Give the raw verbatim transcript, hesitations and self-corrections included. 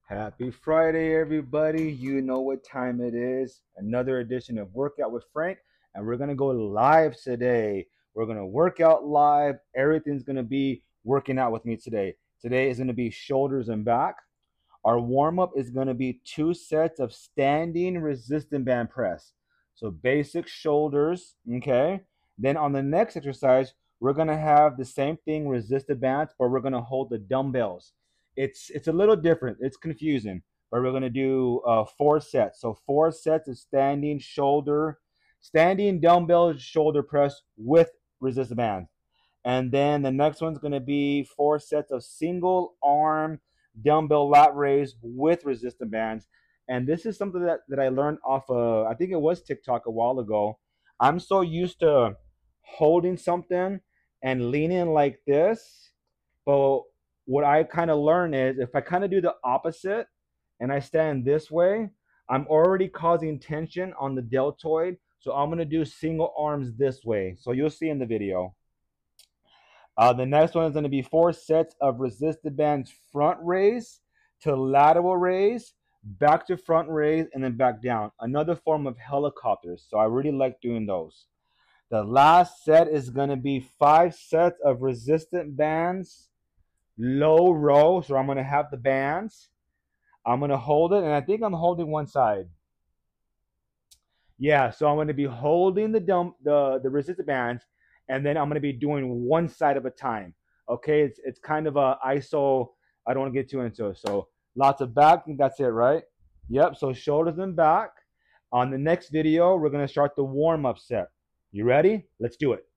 Happy Friday, everybody. You know what time it is. Another edition of Workout with Frank, and we're going to go live today. We're going to work out live. Everything's going to be working out with me today. Today is going to be shoulders and back. Our warm up is going to be two sets of standing resistant band press. So basic shoulders, okay? Then on the next exercise, we're going to have the same thing, resistant bands, but we're going to hold the dumbbells. It's it's a little different. It's confusing, but we're going to do uh, four sets. So four sets of standing shoulder, standing dumbbell shoulder press with resistant bands. And then the next one's going to be four sets of single arm dumbbell lat raise with resistant bands. And this is something that, that I learned off of, I think it was TikTok a while ago. I'm so used to holding something and leaning like this. But what I kind of learn is if I kind of do the opposite and I stand this way, I'm already causing tension on the deltoid. So I'm going to do single arms this way. So you'll see in the video. Uh, the next one is going to be four sets of resisted bands front raise to lateral raise, back to front raise, and then back down. Another form of helicopters. So I really like doing those. The last set is going to be five sets of resistant bands, low row. So I'm going to have the bands. I'm going to hold it, and I think I'm holding one side. Yeah, so I'm going to be holding the dump the the resistant bands, and then I'm going to be doing one side of a time. Okay, it's it's kind of a I S O. I don't want to get too into it. So lots of back. I think that's it, right? Yep. So shoulders and back. On the next video, we're going to start the warm up set. You ready? Let's do it.